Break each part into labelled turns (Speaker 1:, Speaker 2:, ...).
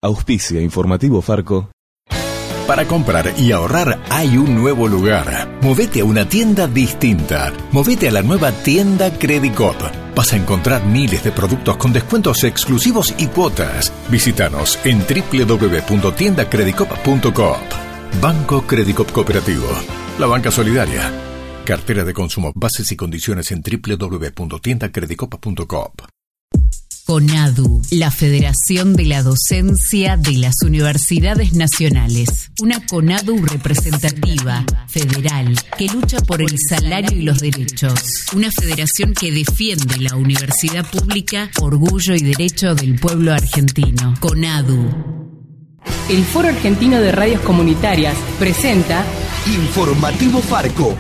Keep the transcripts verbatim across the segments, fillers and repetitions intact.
Speaker 1: Auspicia Informativo Farco.
Speaker 2: Para comprar y ahorrar hay un nuevo lugar. Movete a una tienda distinta. Movete a la nueva tienda Credicop. Vas a encontrar miles de productos con descuentos exclusivos y cuotas. Visítanos en doble u doble u doble u punto tienda credicop punto coop. Banco Credicop Cooperativo. La banca solidaria. Cartera de consumo. Bases y condiciones en doble u doble u doble u punto tienda credicop punto coop.
Speaker 3: CONADU, la Federación de la Docencia de las Universidades Nacionales. Una CONADU representativa, federal, que lucha por el salario y los derechos. Una federación que defiende la universidad pública, orgullo y derecho del pueblo argentino. CONADU.
Speaker 4: El Foro Argentino de Radios Comunitarias presenta
Speaker 5: Informativo Farco.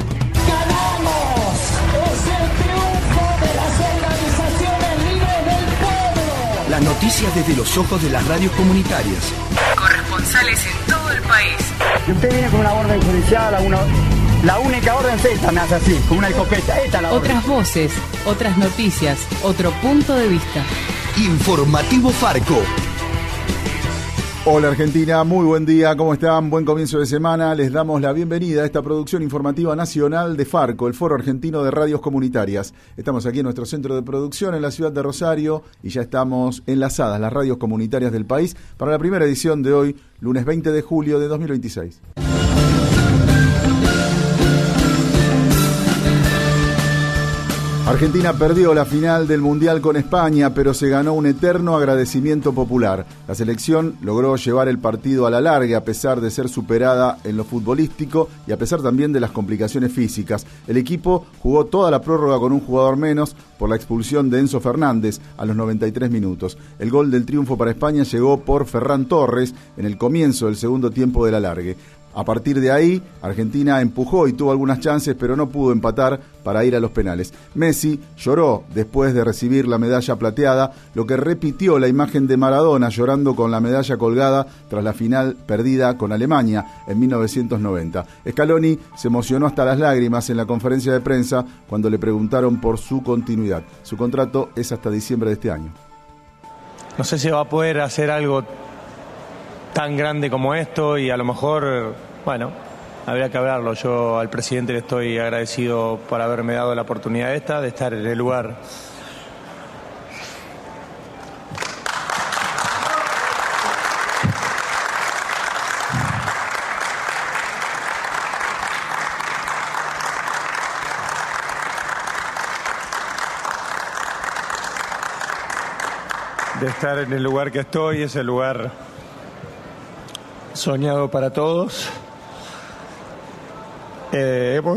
Speaker 5: Las noticias desde los ojos de las radios comunitarias.
Speaker 4: Corresponsales en todo el país.
Speaker 6: Si usted viene con una orden judicial, una, la única orden es esta, me hace así, con una escopeta. Esta es la orden.
Speaker 4: Otras voces, otras noticias, otro punto de vista.
Speaker 5: Informativo Farco.
Speaker 7: Hola Argentina, muy buen día, ¿cómo están? Buen comienzo de semana. Les damos la bienvenida a esta producción informativa nacional de Farco, el Foro Argentino de Radios Comunitarias. Estamos aquí en nuestro centro de producción en la ciudad de Rosario y ya estamos enlazadas las radios comunitarias del país para la primera edición de hoy, lunes veinte de julio de dos mil veintiséis. Argentina perdió la final del Mundial con España, pero se ganó un eterno agradecimiento popular. La selección logró llevar el partido a la larga a pesar de ser superada en lo futbolístico y a pesar también de las complicaciones físicas. El equipo jugó toda la prórroga con un jugador menos por la expulsión de Enzo Fernández a los noventa y tres minutos. El gol del triunfo para España llegó por Ferran Torres en el comienzo del segundo tiempo del alargue. A partir de ahí, Argentina empujó y tuvo algunas chances, pero no pudo empatar para ir a los penales. Messi lloró después de recibir la medalla plateada, lo que repitió la imagen de Maradona llorando con la medalla colgada tras la final perdida con Alemania en mil novecientos noventa. Scaloni se emocionó hasta las lágrimas en la conferencia de prensa cuando le preguntaron por su continuidad. Su contrato es hasta diciembre de este año.
Speaker 8: No sé si va a poder hacer algo tan grande como esto y a lo mejor, bueno, habría que hablarlo. Yo al presidente le estoy agradecido por haberme dado la oportunidad esta, de estar en el lugar de estar en el lugar que estoy, es el lugar soñado para todos. Eh, hemos,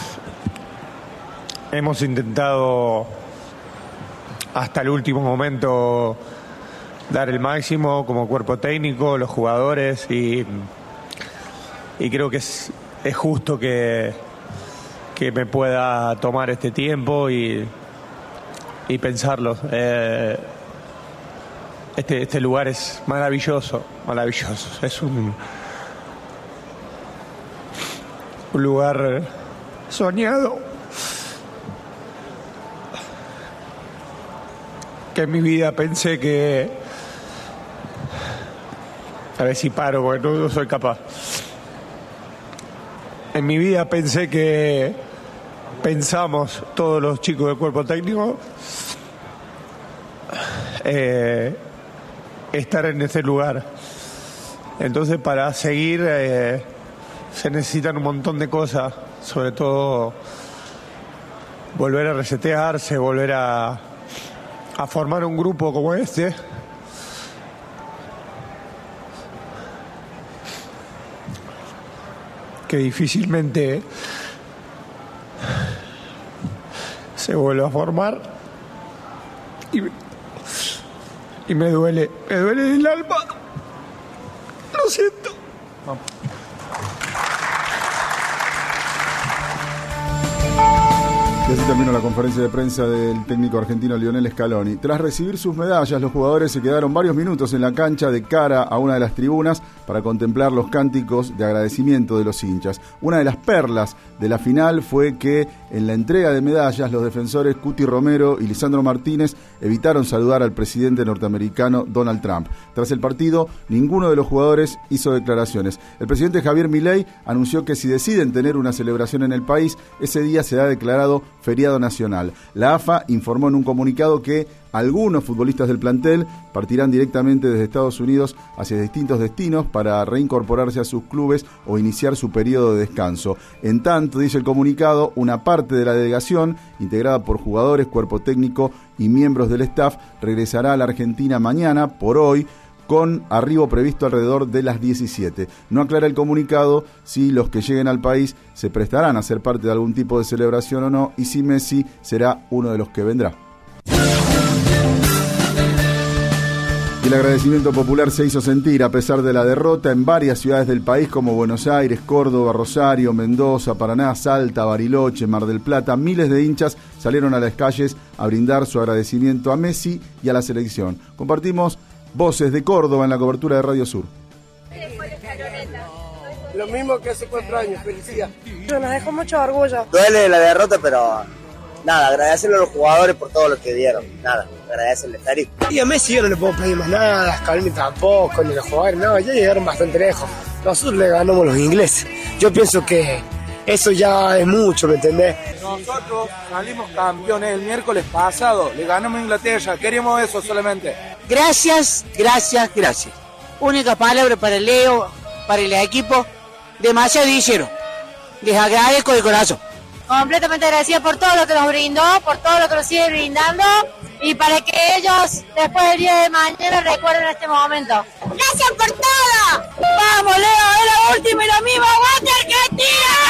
Speaker 8: hemos intentado hasta el último momento dar el máximo como cuerpo técnico, los jugadores, y, y creo que es, es justo que, que me pueda tomar este tiempo y, y pensarlo. Eh, Este, este lugar es maravilloso, maravilloso. Es un, un lugar soñado que en mi vida pensé que... A ver si paro, porque no, no soy capaz. En mi vida pensé que pensamos todos los chicos del cuerpo técnico eh, estar en ese lugar. Entonces, para seguir eh, se necesitan un montón de cosas, sobre todo volver a resetearse, volver a, a formar un grupo como este, que difícilmente se vuelve a formar. Y Y me duele, me duele el alma. Lo siento.
Speaker 7: Así terminó la conferencia de prensa del técnico argentino Lionel Scaloni. Tras recibir sus medallas, los jugadores se quedaron varios minutos en la cancha de cara a una de las tribunas para contemplar los cánticos de agradecimiento de los hinchas. Una de las perlas de la final fue que en la entrega de medallas los defensores Cuti Romero y Lisandro Martínez evitaron saludar al presidente norteamericano Donald Trump. Tras el partido, ninguno de los jugadores hizo declaraciones. El presidente Javier Milei anunció que si deciden tener una celebración en el país, ese día será declarado feriado nacional. La A F A informó en un comunicado que algunos futbolistas del plantel partirán directamente desde Estados Unidos hacia distintos destinos para reincorporarse a sus clubes o iniciar su periodo de descanso. En tanto, dice el comunicado, una parte de la delegación, integrada por jugadores, cuerpo técnico y miembros del staff, regresará a la Argentina mañana, por hoy, con arribo previsto alrededor de las diecisiete. No aclara el comunicado si los que lleguen al país se prestarán a ser parte de algún tipo de celebración o no, y si Messi será uno de los que vendrá. Y el agradecimiento popular se hizo sentir a pesar de la derrota en varias ciudades del país como Buenos Aires, Córdoba, Rosario, Mendoza, Paraná, Salta, Bariloche, Mar del Plata. Miles de hinchas salieron a las calles a brindar su agradecimiento a Messi y a la selección. Compartimos voces de Córdoba en la cobertura de Radio Sur.
Speaker 9: Lo mismo que hace cuatro años, felicidad.
Speaker 10: Nos dejó mucho orgullo.
Speaker 9: Duele la derrota, pero nada, agradecerle a los jugadores por todo lo que dieron. Nada, agradecerle, Tari. Y a Messi yo no le puedo pedir más nada, a Scaloni tampoco, ni los jugadores, no, ya llegaron bastante lejos. Nosotros le ganamos los ingleses. Yo pienso que eso ya es mucho, ¿me entendés?
Speaker 11: Nosotros salimos campeones el miércoles pasado, le ganamos a Inglaterra, queríamos eso solamente.
Speaker 12: Gracias, gracias, gracias. Única palabra para Leo, para el equipo, demasiado hicieron. Les agradezco de corazón.
Speaker 10: Completamente agradecida por todo lo que nos brindó, por todo lo que nos sigue brindando y para que ellos después del día de mañana recuerden este momento. ¡Gracias por todo! ¡Vamos, Leo! ¡Es la última y lo mismo! ¡Aguante Argentina!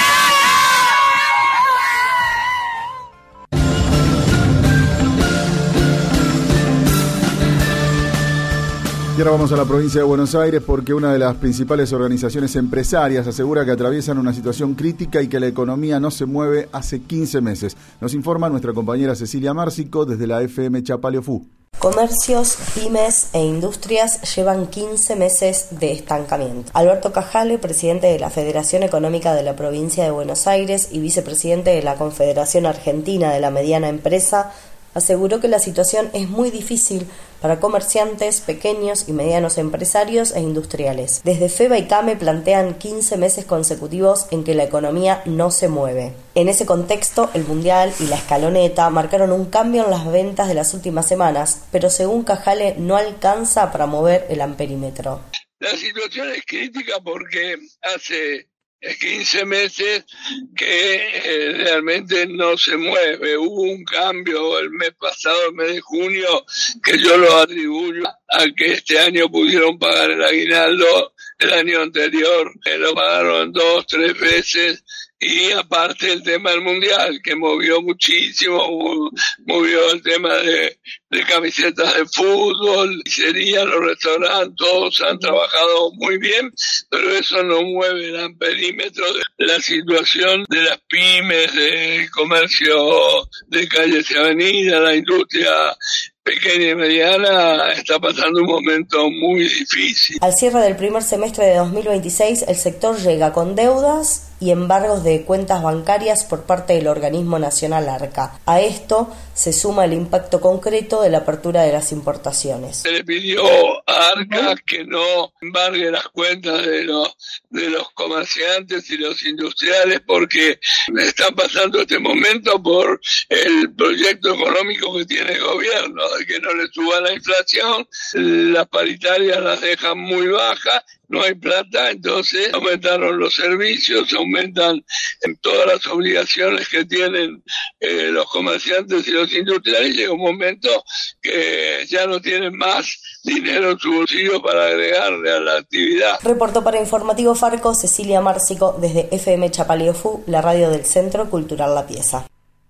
Speaker 7: Y ahora vamos a la provincia de Buenos Aires porque una de las principales organizaciones empresarias asegura que atraviesan una situación crítica y que la economía no se mueve hace quince meses. Nos informa nuestra compañera Cecilia Márcico desde la F M Chapaleofú.
Speaker 13: Comercios, pymes e industrias llevan quince meses de estancamiento. Alberto Cajale, presidente de la Federación Económica de la Provincia de Buenos Aires y vicepresidente de la Confederación Argentina de la Mediana Empresa, aseguró que la situación es muy difícil para comerciantes, pequeños y medianos empresarios e industriales. Desde FEBA y CAME plantean quince meses consecutivos en que la economía no se mueve. En ese contexto, el Mundial y la Escaloneta marcaron un cambio en las ventas de las últimas semanas, pero según Cajale no alcanza para mover el amperímetro.
Speaker 14: La situación es crítica porque hace quince meses que eh, realmente no se mueve. Hubo un cambio el mes pasado, el mes de junio, que yo lo atribuyo a que este año pudieron pagar el aguinaldo, el año anterior eh, lo pagaron dos, tres veces. Y aparte el tema del Mundial, que movió muchísimo, movió el tema de, de camisetas de fútbol, pizzerías, los restaurantes, todos han trabajado muy bien, pero eso no mueve el amperímetro de la situación de las pymes, del comercio de calles y avenidas, la industria pequeña y mediana está pasando un momento muy difícil.
Speaker 13: Al cierre del primer semestre de dos mil veintiséis, el sector llega con deudas y embargos de cuentas bancarias por parte del organismo nacional ARCA. A esto se suma el impacto concreto de la apertura de las importaciones.
Speaker 14: Se le pidió a ARCA que no embargue las cuentas de los, de los comerciantes y los industriales porque están pasando este momento por el proyecto económico que tiene el gobierno, de que no le suba la inflación, las paritarias las dejan muy bajas, no hay plata, entonces aumentaron los servicios, aumentan en todas las obligaciones que tienen eh, los comerciantes y los industriales. Llega un momento que ya no tienen más dinero en su bolsillo para agregarle a la actividad.
Speaker 13: Reportó para Informativo Farco Cecilia Márcico desde F M Chapaleofú, la radio del Centro Cultural La Pieza.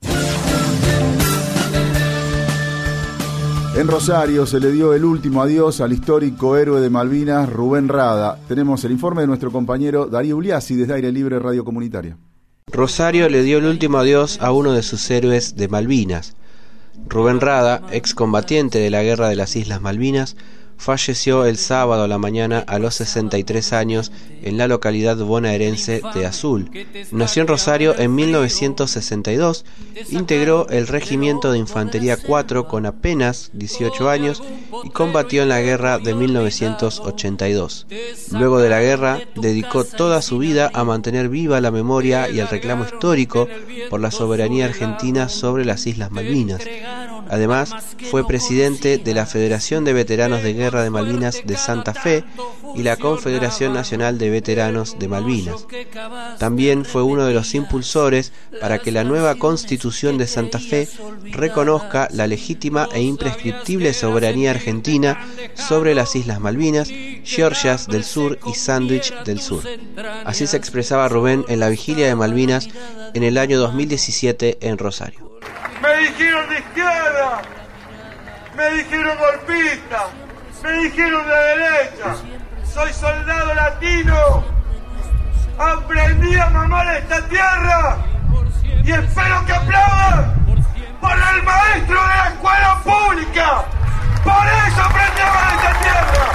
Speaker 7: En Rosario se le dio el último adiós al histórico héroe de Malvinas, Rubén Rada. Tenemos el informe de nuestro compañero Darío Uliassi desde Aire Libre Radio Comunitaria.
Speaker 15: Rosario le dio el último adiós a uno de sus héroes de Malvinas. Rubén Rada, excombatiente de la Guerra de las Islas Malvinas, falleció el sábado a la mañana a los sesenta y tres años en la localidad bonaerense de Azul. Nació en Rosario en mil novecientos sesenta y dos, integró el Regimiento de Infantería cuatro con apenas dieciocho años y combatió en la guerra de mil novecientos ochenta y dos. Luego de la guerra, dedicó toda su vida a mantener viva la memoria y el reclamo histórico por la soberanía argentina sobre las Islas Malvinas. Además, fue presidente de la Federación de Veteranos de Guerra de Malvinas de Santa Fe y la Confederación Nacional de Veteranos de Malvinas. También fue uno de los impulsores para que la nueva Constitución de Santa Fe reconozca la legítima e imprescriptible soberanía argentina sobre las Islas Malvinas, Georgias del Sur y Sandwich del Sur. Así se expresaba Rubén en la vigilia de Malvinas en el año dos mil diecisiete en Rosario.
Speaker 16: Me dijeron de izquierda, me dijeron golpista, me dijeron de derecha. Soy soldado latino, aprendí a mamar esta tierra y espero que aplaudan por el maestro de la escuela pública. Por eso aprendí a amar esta tierra.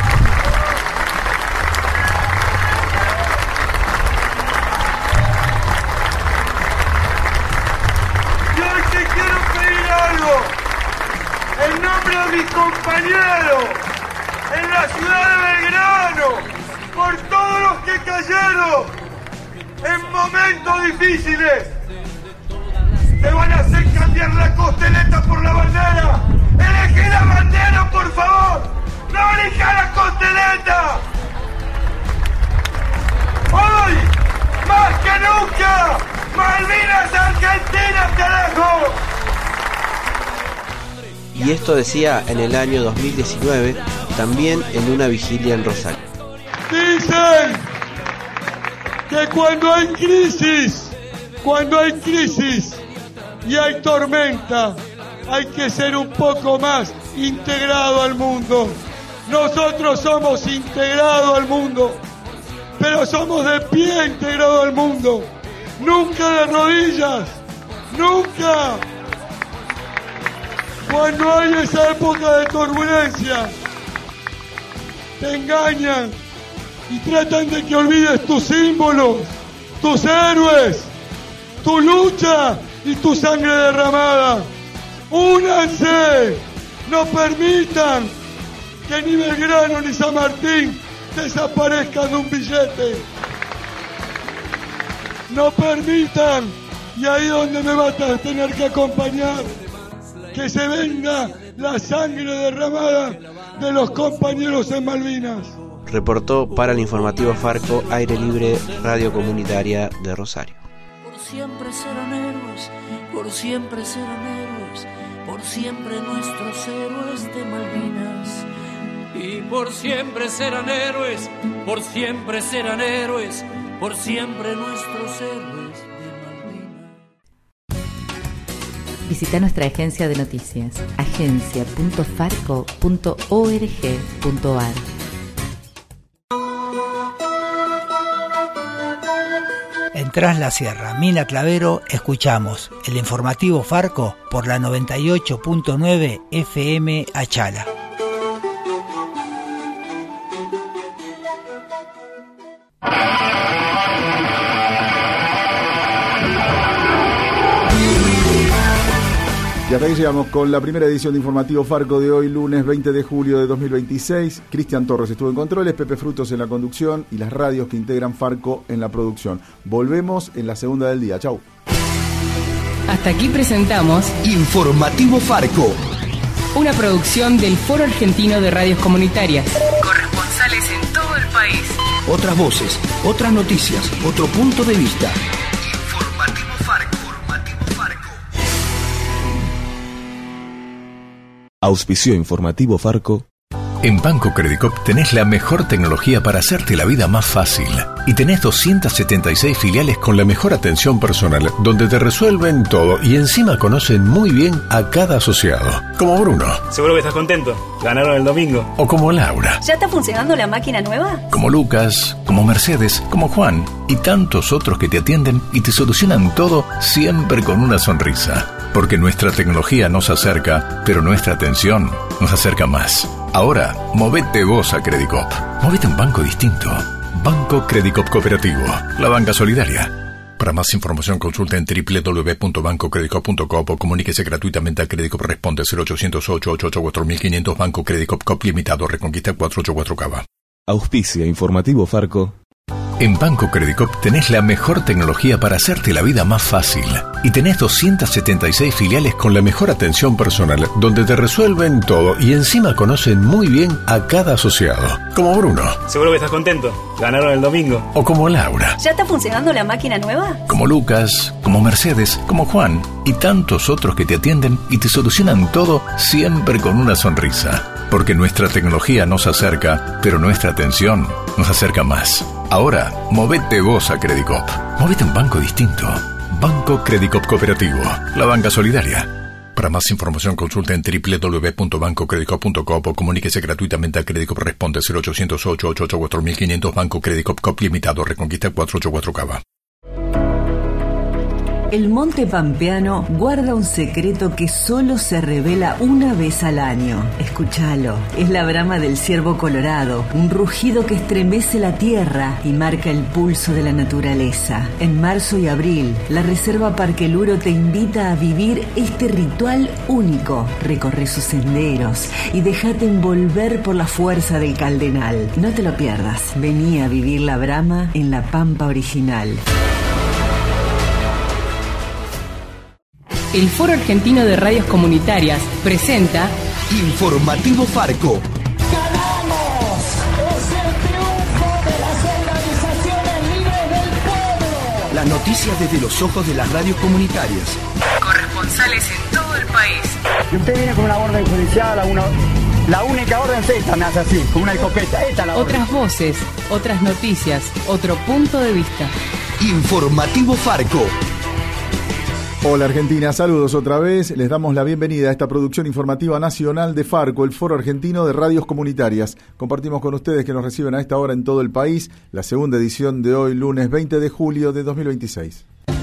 Speaker 16: En nombre de mis compañeros, en la ciudad de Belgrano, por todos los que cayeron en momentos difíciles, te van a hacer cambiar la costeleta por la bandera. Elegí la bandera, por favor, no elija la costeleta. Hoy, más que nunca, Malvinas Argentina, carajo.
Speaker 15: Y esto decía en el año dos mil diecinueve, también en una vigilia en Rosario.
Speaker 16: Dicen que cuando hay crisis, cuando hay crisis y hay tormenta, hay que ser un poco más integrado al mundo. Nosotros somos integrados al mundo, pero somos de pie integrados al mundo. Nunca de rodillas, nunca. Cuando hay esa época de turbulencia, te engañan y tratan de que olvides tus símbolos, tus héroes, tu lucha y tu sangre derramada. ¡Únanse! No permitan que ni Belgrano ni San Martín desaparezcan de un billete. No permitan, y ahí donde me vas a tener que acompañar, que se venga la sangre derramada de los compañeros en Malvinas.
Speaker 15: Reportó para el informativo Farco, Aire Libre, Radio Comunitaria de Rosario.
Speaker 17: Por siempre serán héroes, por siempre serán héroes, por siempre nuestros héroes de Malvinas.
Speaker 18: Y por siempre serán héroes, por siempre serán héroes, por siempre nuestros héroes.
Speaker 3: Visita nuestra agencia de noticias, agencia punto farco punto org punto ar.
Speaker 19: En Tras la Sierra, Mina Clavero, escuchamos el informativo Farco por la noventa y ocho punto nueve F M Achala.
Speaker 7: Y hasta aquí llegamos con la primera edición de Informativo Farco de hoy, lunes veinte de julio de dos mil veintiséis. Cristian Torres estuvo en controles, Pepe Frutos en la conducción y las radios que integran Farco en la producción. Volvemos en la segunda del día. Chau.
Speaker 4: Hasta aquí presentamos
Speaker 5: Informativo Farco,
Speaker 4: una producción del Foro Argentino de Radios Comunitarias.
Speaker 3: Corresponsales en todo el país.
Speaker 5: Otras voces, otras noticias, otro punto de vista.
Speaker 1: Auspició Informativo Farco.
Speaker 2: En Banco Credicop tenés la mejor tecnología para hacerte la vida más fácil. Y tenés doscientas setenta y seis filiales con la mejor atención personal, donde te resuelven todo y encima conocen muy bien a cada asociado. Como Bruno.
Speaker 20: Seguro que estás contento. Ganaron el domingo.
Speaker 2: O como Laura.
Speaker 21: ¿Ya está funcionando la máquina nueva?
Speaker 2: Como Lucas, como Mercedes, como Juan y tantos otros que te atienden y te solucionan todo siempre con una sonrisa. Porque nuestra tecnología nos acerca, pero nuestra atención nos acerca más. Ahora, movete vos a Credicop. Movete a un banco distinto. Banco Credicop Cooperativo. La banca solidaria. Para más información consulta en doble u doble u doble u punto banco credicop punto com o comuníquese gratuitamente a Credicop. Responde cero ochocientos ocho ocho ocho cuatro mil quinientos. Banco Credicop Cop Limitado. Reconquista cuatrocientos ochenta y cuatro Cava.
Speaker 1: Auspicia Informativo Farco.
Speaker 2: En Banco Credicop tenés la mejor tecnología para hacerte la vida más fácil. Y tenés doscientas setenta y seis filiales con la mejor atención personal, donde te resuelven todo y encima conocen muy bien a cada asociado. Como Bruno.
Speaker 20: Seguro que estás contento. Ganaron el domingo.
Speaker 2: O como Laura.
Speaker 21: ¿Ya está funcionando la máquina nueva?
Speaker 2: Como Lucas, como Mercedes, como Juan y tantos otros que te atienden y te solucionan todo siempre con una sonrisa. Porque nuestra tecnología nos acerca, pero nuestra atención nos acerca más. Ahora, movete vos a Credicop. Movete a un banco distinto. Banco Credicop Cooperativo. La banca solidaria. Para más información consulta en doble u doble u doble u punto banco credicop punto com o comuníquese gratuitamente a Credicop. Responde cero ochocientos ocho ocho ocho cuatro mil quinientos. Banco Credicop Cop Limitado. Reconquista cuatrocientos ochenta y cuatro Cava.
Speaker 3: El Monte Pampeano guarda un secreto que solo se revela una vez al año. Escúchalo. Es la brama del ciervo colorado, un rugido que estremece la tierra y marca el pulso de la naturaleza. En marzo y abril, la Reserva Parque Luro te invita a vivir este ritual único. Recorre sus senderos y déjate envolver por la fuerza del Caldenal. No te lo pierdas. Vení a vivir la brama en la Pampa original.
Speaker 4: El Foro Argentino de Radios Comunitarias presenta
Speaker 5: Informativo Farco.
Speaker 17: ¡Ganamos! ¡Es el triunfo de las organizaciones libres del pueblo!
Speaker 5: Las noticias desde los ojos de las radios comunitarias.
Speaker 3: Corresponsales en todo el país.
Speaker 6: Y usted viene con una orden judicial, a una, la única orden es esta, me hace así, con una escopeta. Esta es la orden.
Speaker 4: Otras voces, otras noticias, otro punto de vista.
Speaker 5: Informativo Farco.
Speaker 7: Hola Argentina, saludos otra vez. Les damos la bienvenida a esta producción informativa nacional de Farco, el Foro Argentino de Radios Comunitarias. Compartimos con ustedes que nos reciben a esta hora en todo el país la segunda edición de hoy, lunes veinte de julio de dos mil veintiséis.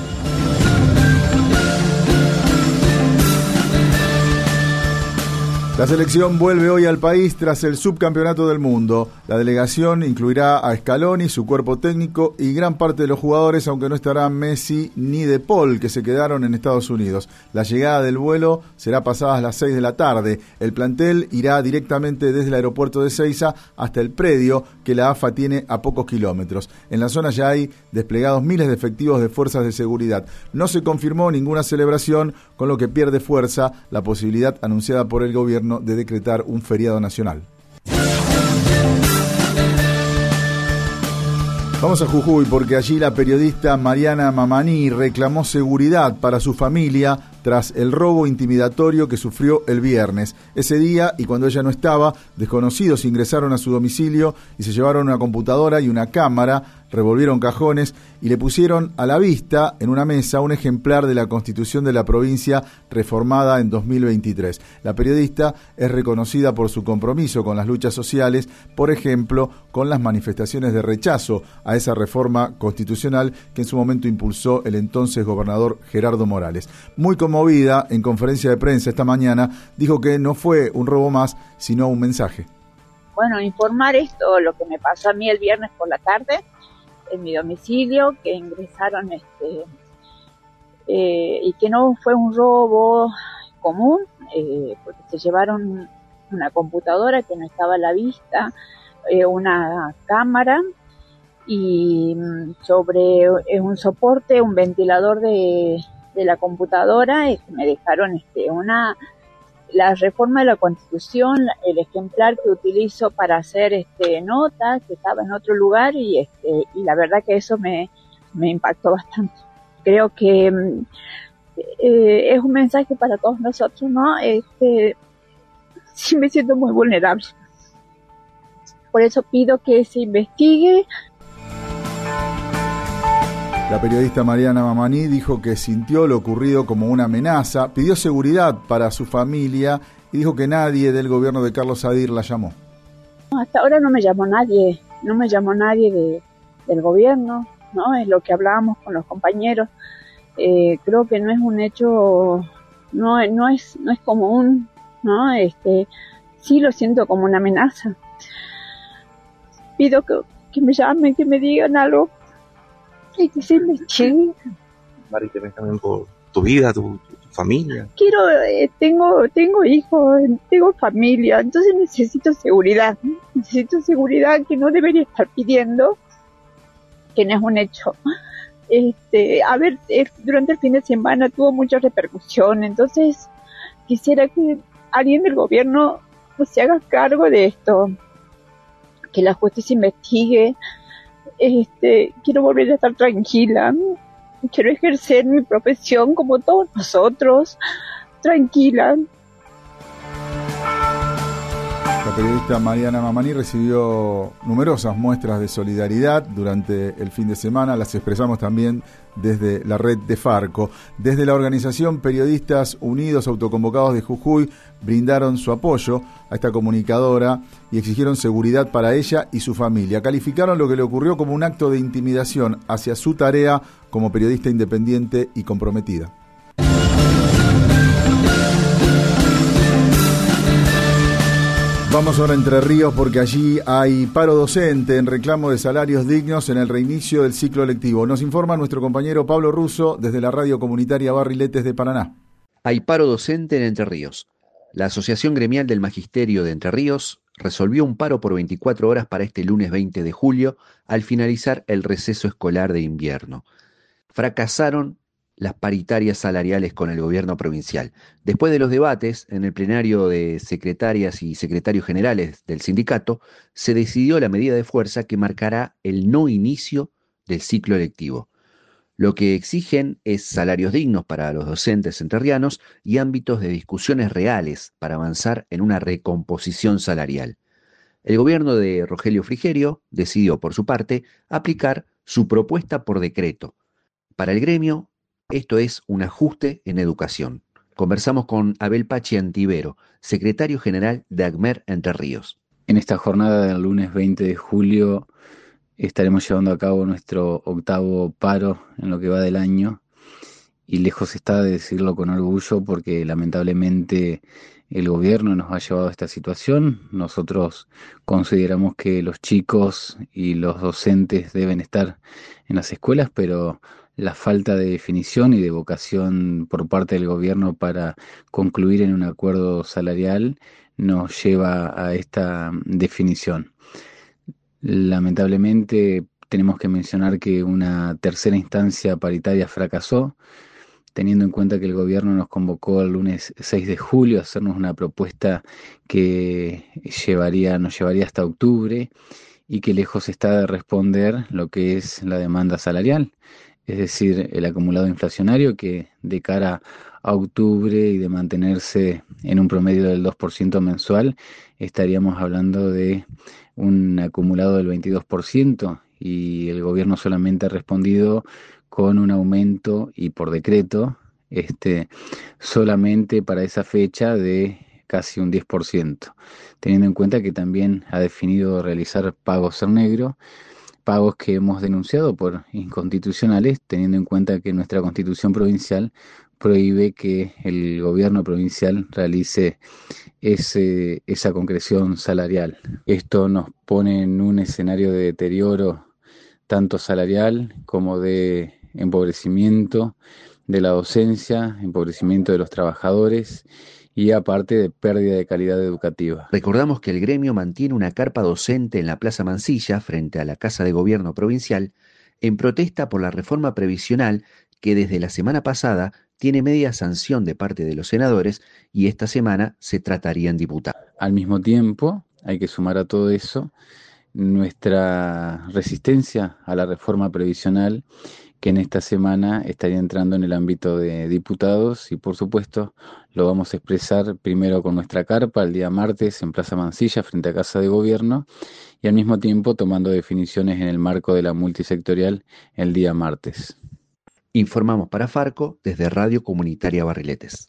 Speaker 7: La selección vuelve hoy al país tras el subcampeonato del mundo. La delegación incluirá a Scaloni, su cuerpo técnico y gran parte de los jugadores, aunque no estarán Messi ni De Paul, que se quedaron en Estados Unidos. La llegada del vuelo será pasadas las seis de la tarde. El plantel irá directamente desde el aeropuerto de Seiza hasta el predio que la A F A tiene a pocos kilómetros. En la zona ya hay desplegados miles de efectivos de fuerzas de seguridad. No se confirmó ninguna celebración, con lo que pierde fuerza la posibilidad anunciada por el gobierno de decretar un feriado nacional. Vamos a Jujuy porque allí la periodista Mariana Mamani reclamó seguridad para su familia tras el robo intimidatorio que sufrió el viernes. Ese día, y cuando ella no estaba, desconocidos ingresaron a su domicilio y se llevaron una computadora y una cámara, revolvieron cajones y le pusieron a la vista, en una mesa, un ejemplar de la Constitución de la provincia reformada en dos mil veintitrés. La periodista es reconocida por su compromiso con las luchas sociales, por ejemplo, con las manifestaciones de rechazo a esa reforma constitucional que en su momento impulsó el entonces gobernador Gerardo Morales. Muy conmovida, en conferencia de prensa esta mañana, dijo que no fue un robo más, sino un mensaje.
Speaker 22: Bueno, informar esto, lo que me pasó a mí el viernes por la tarde, en mi domicilio, que ingresaron este eh, y que no fue un robo común, eh, porque se llevaron una computadora que no estaba a la vista, eh, una cámara y sobre eh, un soporte, un ventilador de, de la computadora, eh, me dejaron este una la reforma de la Constitución, el ejemplar que utilizo para hacer este notas, que estaba en otro lugar, y este y la verdad que eso me, me impactó bastante. Creo que eh, es un mensaje para todos nosotros, ¿no? Este, sí me siento muy vulnerable. Por eso pido que se investigue.
Speaker 7: La periodista Mariana Mamaní dijo que sintió lo ocurrido como una amenaza, pidió seguridad para su familia y dijo que nadie del gobierno de Carlos Sadir la llamó.
Speaker 22: Hasta ahora no me llamó nadie, no me llamó nadie de, del gobierno, ¿no? Es lo que hablábamos con los compañeros. Eh, creo que no es un hecho, no, no es, no es común, ¿no? Este, sí lo siento como una amenaza. Pido que, que me llamen, que me digan algo. Y que se me chingue.
Speaker 8: Mari, tenés también por tu vida, tu, tu, tu familia.
Speaker 22: Quiero, eh, tengo, tengo hijos, tengo familia, entonces necesito seguridad. Necesito seguridad que no debería estar pidiendo, que no es un hecho. Este, a ver, eh, durante el fin de semana tuvo mucha repercusión, entonces quisiera que alguien del gobierno se haga cargo de esto, que la justicia investigue. Este, quiero volver a estar tranquila, quiero ejercer mi profesión como todos nosotros, tranquila.
Speaker 7: La periodista Mariana Mamaní recibió numerosas muestras de solidaridad durante el fin de semana, las expresamos también desde la red de Farco. Desde la organización Periodistas Unidos Autoconvocados de Jujuy brindaron su apoyo a esta comunicadora y exigieron seguridad para ella y su familia. Calificaron lo que le ocurrió como un acto de intimidación hacia su tarea como periodista independiente y comprometida. Vamos ahora a Entre Ríos porque allí hay paro docente en reclamo de salarios dignos en el reinicio del ciclo lectivo. Nos informa nuestro compañero Pablo Russo desde la radio comunitaria Barriletes de Paraná.
Speaker 9: Hay paro docente en Entre Ríos. La Asociación Gremial del Magisterio de Entre Ríos resolvió un paro por veinticuatro horas para este lunes veinte de julio al finalizar el receso escolar de invierno. Fracasaron las paritarias salariales con el gobierno provincial. Después de los debates, en el plenario de secretarias y secretarios generales del sindicato, se decidió la medida de fuerza que marcará el no inicio del ciclo lectivo. Lo que exigen es salarios dignos para los docentes entrerrianos y ámbitos de discusiones reales para avanzar en una recomposición salarial. El gobierno de Rogelio Frigerio decidió, por su parte, aplicar su propuesta por decreto. Para el gremio, esto es un ajuste en educación. Conversamos con Abel Pachi Antivero, secretario general de ACMER Entre Ríos.
Speaker 23: En esta jornada del lunes veinte de julio estaremos llevando a cabo nuestro octavo paro en lo que va del año y lejos está de decirlo con orgullo porque lamentablemente el gobierno nos ha llevado a esta situación. Nosotros consideramos que los chicos y los docentes deben estar en las escuelas, pero la falta de definición y de vocación por parte del gobierno para concluir en un acuerdo salarial nos lleva a esta definición. Lamentablemente tenemos que mencionar que una tercera instancia paritaria fracasó, teniendo en cuenta que el gobierno nos convocó el lunes seis de julio a hacernos una propuesta que llevaría, nos llevaría hasta octubre y que lejos está de responder lo que es la demanda salarial. Es decir, el acumulado inflacionario que de cara a octubre y de mantenerse en un promedio del dos por ciento mensual, estaríamos hablando de un acumulado del veintidós por ciento y el gobierno solamente ha respondido con un aumento y por decreto este, solamente para esa fecha de casi un diez por ciento, teniendo en cuenta que también ha definido realizar pagos en negro, pagos que hemos denunciado por inconstitucionales, teniendo en cuenta que nuestra constitución provincial prohíbe que el gobierno provincial realice ese, esa concreción salarial. Esto nos pone en un escenario de deterioro tanto salarial como de empobrecimiento de la docencia, empobrecimiento de los trabajadores y aparte de pérdida de calidad educativa.
Speaker 9: Recordamos que el gremio mantiene una carpa docente en la Plaza Mansilla frente a la Casa de Gobierno Provincial en protesta por la reforma previsional que desde la semana pasada tiene media sanción de parte de los senadores y esta semana se trataría en diputados.
Speaker 23: Al mismo tiempo, hay que sumar a todo eso nuestra resistencia a la reforma previsional que en esta semana estaría entrando en el ámbito de diputados y por supuesto lo vamos a expresar primero con nuestra carpa el día martes en Plaza Mansilla frente a Casa de Gobierno y al mismo tiempo tomando definiciones en el marco de la multisectorial el día martes.
Speaker 9: Informamos para Farco desde Radio Comunitaria Barriletes.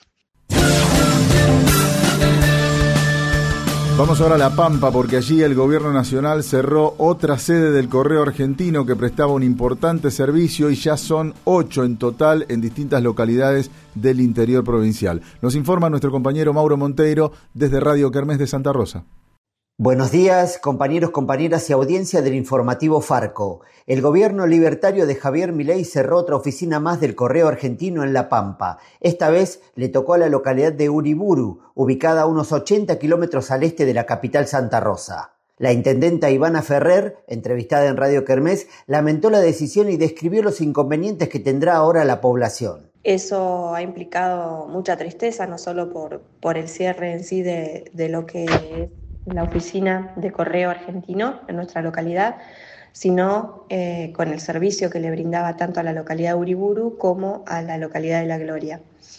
Speaker 7: Vamos ahora a La Pampa porque allí el gobierno nacional cerró otra sede del Correo Argentino que prestaba un importante servicio y ya son ocho en total en distintas localidades del interior provincial. Nos informa nuestro compañero Mauro Monteiro desde Radio Kermés de Santa Rosa.
Speaker 10: Buenos días, compañeros, compañeras y audiencia del informativo Farco. El gobierno libertario de Javier Milei cerró otra oficina más del Correo Argentino en La Pampa. Esta vez le tocó a la localidad de Uriburu, ubicada a unos ochenta kilómetros al este de la capital Santa Rosa. La intendenta Ivana Ferrer, entrevistada en Radio Kermés, lamentó la decisión y describió los inconvenientes que tendrá ahora la población.
Speaker 11: Eso ha implicado mucha tristeza, no solo por, por el cierre en sí de, de lo que es la oficina de Correo Argentino en nuestra localidad, sino eh, con el servicio que le brindaba tanto a la localidad de Uriburu como a la localidad de La Gloria.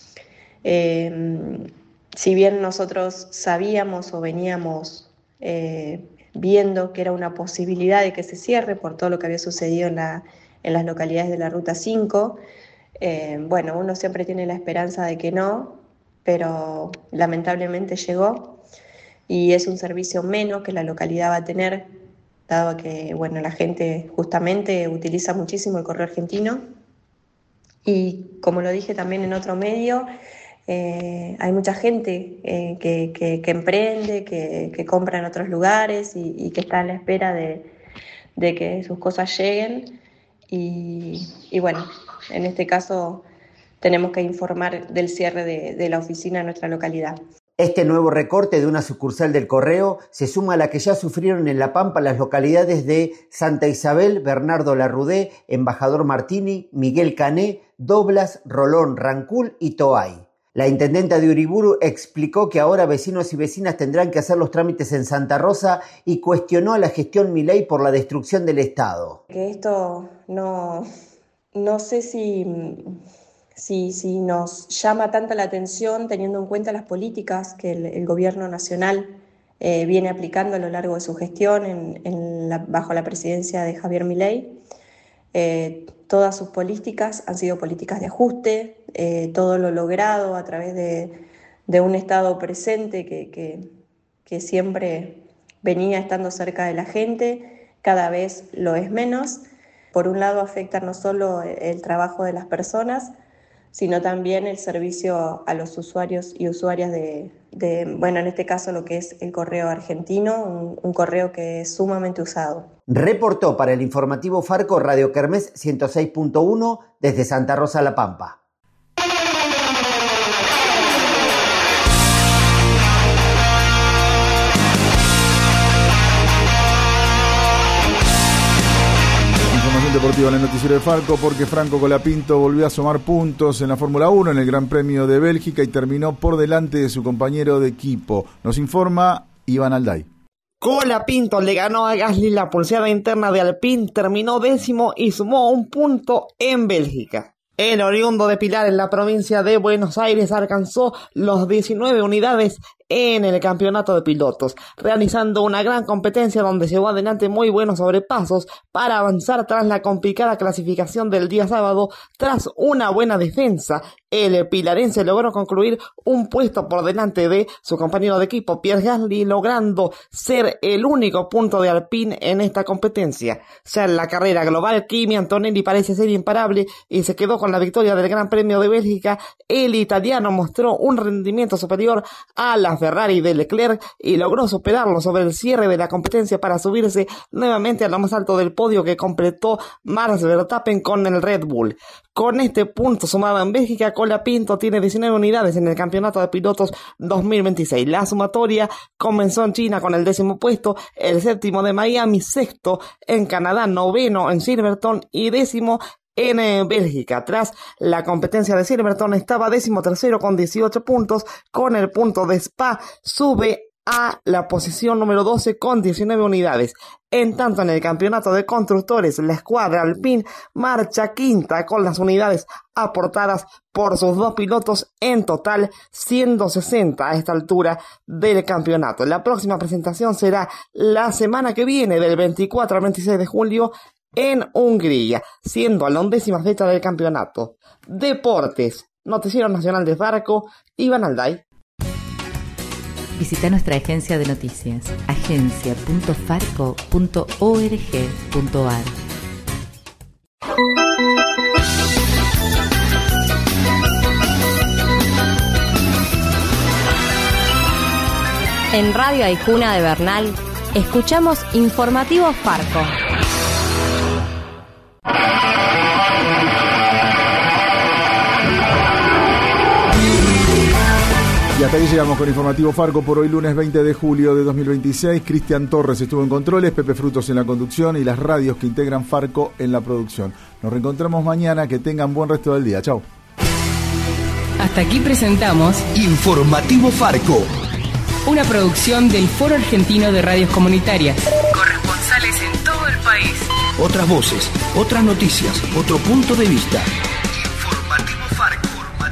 Speaker 11: Eh, si bien nosotros sabíamos o veníamos eh, viendo que era una posibilidad de que se cierre por todo lo que había sucedido en, la, en las localidades de la Ruta cinco, eh, bueno, uno siempre tiene la esperanza de que no, pero lamentablemente llegó. Y es un servicio menos que la localidad va a tener, dado que bueno, la gente justamente utiliza muchísimo el Correo Argentino. Y como lo dije también en otro medio, eh, hay mucha gente eh, que, que, que emprende, que, que compra en otros lugares y, y que está a la espera de, de que sus cosas lleguen. Y, y bueno, en este caso tenemos que informar del cierre de, de la oficina en nuestra localidad.
Speaker 10: Este nuevo recorte de una sucursal del Correo se suma a la que ya sufrieron en La Pampa las localidades de Santa Isabel, Bernardo Larrudé, Embajador Martini, Miguel Cané, Doblas, Rolón, Rancul y Toay. La intendenta de Uriburu explicó que ahora vecinos y vecinas tendrán que hacer los trámites en Santa Rosa y cuestionó a la gestión Milei por la destrucción del Estado.
Speaker 11: Que esto no, no sé si... Si, si nos llama tanta la atención teniendo en cuenta las políticas que el, el gobierno nacional eh, viene aplicando a lo largo de su gestión en, en la, bajo la presidencia de Javier Milei. Eh, todas sus políticas han sido políticas de ajuste, eh, todo lo logrado a través de, de un Estado presente que, que, que siempre venía estando cerca de la gente, cada vez lo es menos. Por un lado afecta no solo el trabajo de las personas, sino también el servicio a los usuarios y usuarias de, de, bueno, en este caso lo que es el Correo Argentino, un, un correo que es sumamente usado.
Speaker 10: Reportó para el informativo Farco Radio Kermés ciento seis punto uno desde Santa Rosa, La Pampa.
Speaker 7: Deportiva en el noticiero de Farco porque Franco Colapinto volvió a sumar puntos en la Fórmula uno en el Gran Premio de Bélgica y terminó por delante de su compañero de equipo. Nos informa Iván Alday.
Speaker 12: Colapinto le ganó a Gasly la pulseada interna de Alpine, terminó décimo y sumó un punto en Bélgica. El oriundo de Pilar en la provincia de Buenos Aires alcanzó los diecinueve unidades en el campeonato de pilotos, realizando una gran competencia donde llevó adelante muy buenos sobrepasos para avanzar tras la complicada clasificación del día sábado. Tras una buena defensa, el pilarense logró concluir un puesto por delante de su compañero de equipo Pierre Gasly, logrando ser el único punto de Alpine en esta competencia. Ya en la carrera global, Kimi Antonelli parece ser imparable y se quedó con la victoria del Gran Premio de Bélgica. El italiano mostró un rendimiento superior a la Ferrari de Leclerc y logró superarlo sobre el cierre de la competencia para subirse nuevamente a lo más alto del podio que completó Max Verstappen con el Red Bull. Con este punto sumado en Bélgica, Colapinto tiene diecinueve unidades en el campeonato de pilotos dos mil veintiséis. La sumatoria comenzó en China con el décimo puesto, el séptimo de Miami, sexto en Canadá, noveno en Silverstone y décimo en eh, Bélgica. Tras la competencia de Silverstone estaba décimo tercero con dieciocho puntos. Con el punto de Spa sube a la posición número doce con diecinueve unidades. En tanto, en el campeonato de constructores, la escuadra Alpine marcha quinta con las unidades aportadas por sus dos pilotos, en total ciento sesenta a esta altura del campeonato. La próxima presentación será la semana que viene, del veinticuatro al veintiséis de julio, en Hungría, siendo la undécima fecha del campeonato. Deportes, Noticiero Nacional de Farco, Iván Alday.
Speaker 3: Visita nuestra agencia de noticias, agencia punto farco punto org punto ar.
Speaker 13: En Radio Aijuna de Bernal, escuchamos Informativo Farco.
Speaker 7: Y hasta aquí llegamos con Informativo Farco por hoy, lunes veinte de julio de dos mil veintiséis. Cristian Torres estuvo en controles, Pepe Frutos en la conducción y las radios que integran Farco en la producción. Nos reencontramos mañana, que tengan buen resto del día. Chau.
Speaker 4: Hasta aquí presentamos
Speaker 5: Informativo Farco,
Speaker 4: una producción del Foro Argentino de Radios Comunitarias.
Speaker 3: Corresponsales en todo el país.
Speaker 5: otras voces, otras noticias, otro punto de vista.
Speaker 3: Informativo Farco.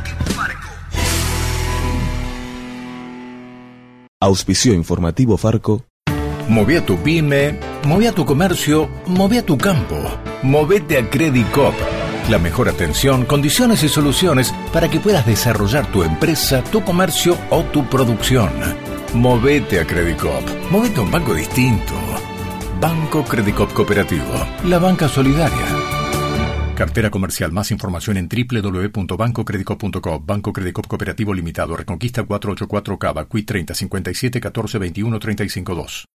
Speaker 1: Auspició Informativo Farco.
Speaker 2: Moví a tu pyme, moví a tu comercio, moví a tu campo. Movete a Credicop. La mejor atención, condiciones y soluciones para que puedas desarrollar tu empresa, tu comercio o tu producción. Movete a Credicop. Movete a un banco distinto. Banco Credicop Cooperativo. La banca solidaria. Cartera comercial. Más información en doble u doble u doble u punto banco credicop punto com. Banco Credicop Cooperativo Limitado. Reconquista cuatrocientos ochenta y cuatro Cava. Q I treinta cincuenta y siete catorce veintiuno treinta y cinco dos.